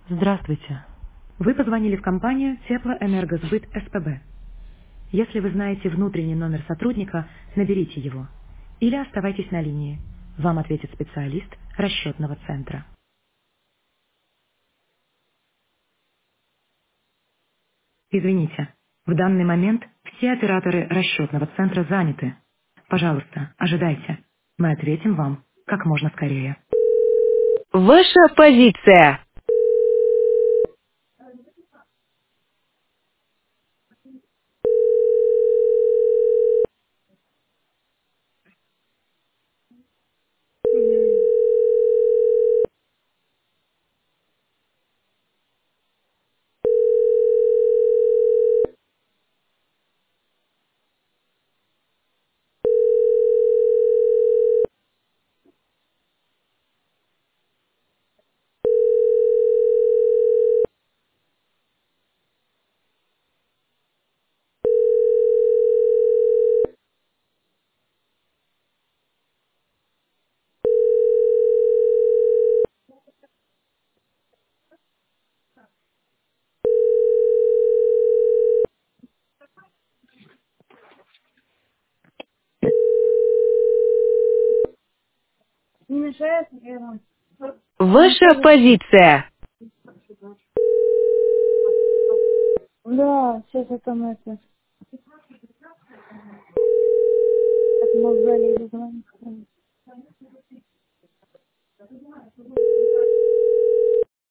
Здравствуйте. Вы позвонили в компанию Теплоэнергосбыт СПБ. Если вы знаете внутренний номер сотрудника, наберите его. Или оставайтесь на линии. Вам ответит специалист расчетного центра. Извините, в данный момент все операторы расчетного центра заняты. Пожалуйста, ожидайте. Мы ответим вам как можно скорее. Ваша позиция. М. Не мешает, наверное. Ваша позиция. Да, сейчас я там это, как мы в зале звоним.